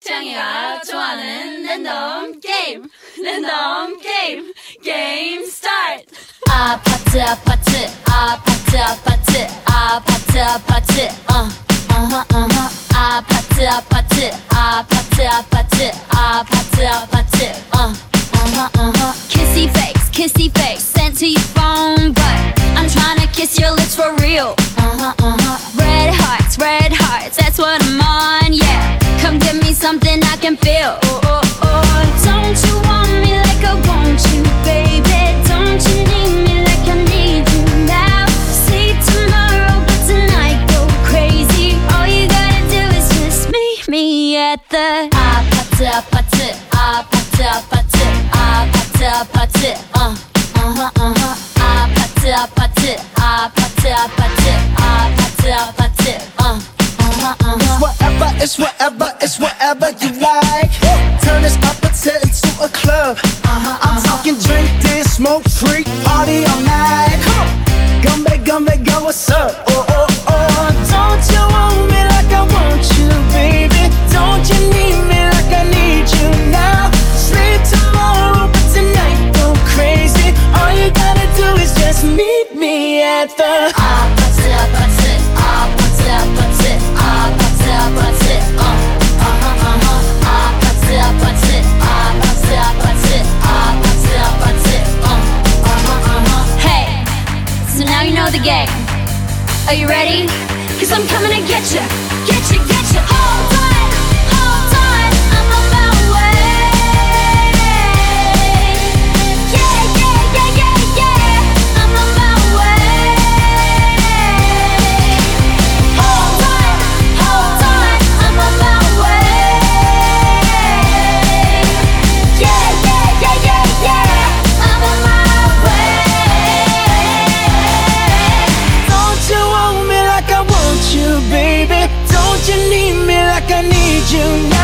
짱이가 좋아하는 랜덤 게임 게임 스타트. 아파트 아파트 아파트 아파트 아파트 아파트 아파트 아파트 아파트 아파트 아파트 아파트 kissy face sent to your phone, but I'm tryna kiss your lips for real. Red hearts, that's what I'm on, yeah. Come give me something I can feel. Don't you want me like I want you, baby? Don't you need me like I need you now? Say tomorrow, but tonight go crazy. All you gotta do is just meet me at the 아파트 아파트 아파트 아파트 아파트 아파트 아파트 아파트 아파트 아파트 아파트 It's whatever you like. Turn this opposite into a club. I'm talking drink this, smoke free, party all night. Come back, go, what's up? Don't you want me like I want you, baby? Don't you need me like I need you now? Sleep tomorrow, but tonight go crazy. All you gotta do is just meet me at the 아파트 아파트 아파트 아파트 아파트 아파트 아파트 아파트 아파트 아파트 아파트 Hey, so now you know the game. Are you ready? 'Cause I'm coming to get you. Hold on, I'm on my way. Yeah, I'm on my way. Hold on, I'm on my way. Yeah, I'm on my way. Don't you want me like I want you, baby? Don't you need me like I need you now?